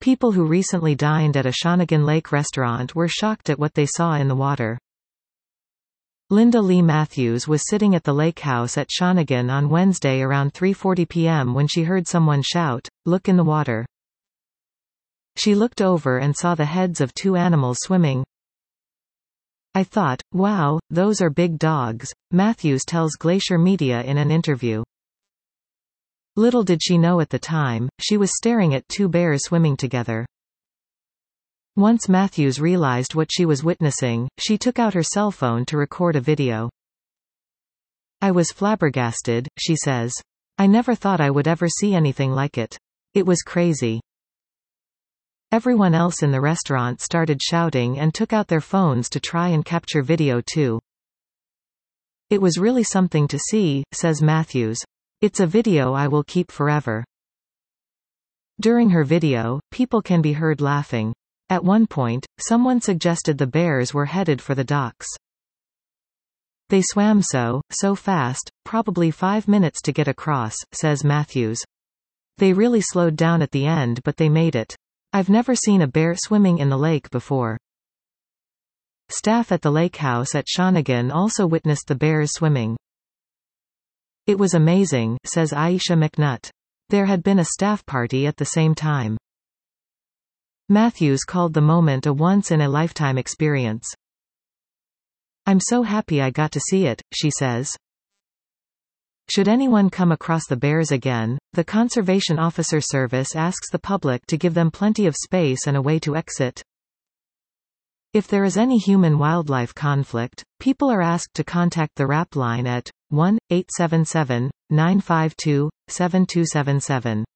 People who recently dined at a Shawnigan Lake restaurant were shocked at what they saw in the water. Linda Lee Matthews was sitting at the lake house at Shawnigan on Wednesday around 3:40 p.m. when she heard someone shout, "Look in the water." She looked over and saw the heads of two animals swimming. "I thought, wow, those are big dogs," Matthews tells Glacier Media in an interview. Little did she know at the time, she was staring at two bears swimming together. Once Matthews realized what she was witnessing, she took out her cell phone to record a video. "I was flabbergasted," she says. "I never thought I would ever see anything like it. It was crazy." Everyone else in the restaurant started shouting and took out their phones to try and capture video too. "It was really something to see," says Matthews. "It's a video I will keep forever." During her video, people can be heard laughing. At one point, someone suggested the bears were headed for the docks. "They swam so fast, probably 5 minutes to get across," says Matthews. "They really slowed down at the end, but they made it. I've never seen a bear swimming in the lake before." Staff at the lake house at Shawnigan also witnessed the bears swimming. "It was amazing," says Aisha McNutt. There had been a staff party at the same time. Matthews called the moment a once-in-a-lifetime experience. "I'm so happy I got to see it," she says. Should anyone come across the bears again, the Conservation Officer Service asks the public to give them plenty of space and a way to exit. If there is any human-wildlife conflict, people are asked to contact the RAP line at 1-877-952-7277.